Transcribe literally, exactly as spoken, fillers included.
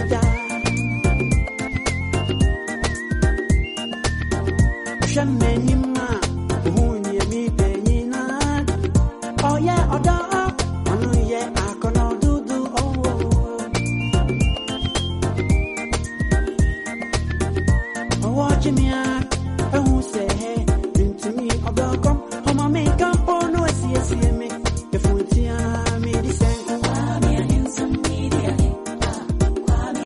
Meja. Shammenima, Munya mi penina. Oh yeah, Oda, Anu ye, Akono Dudu, oh. Oh, watch me.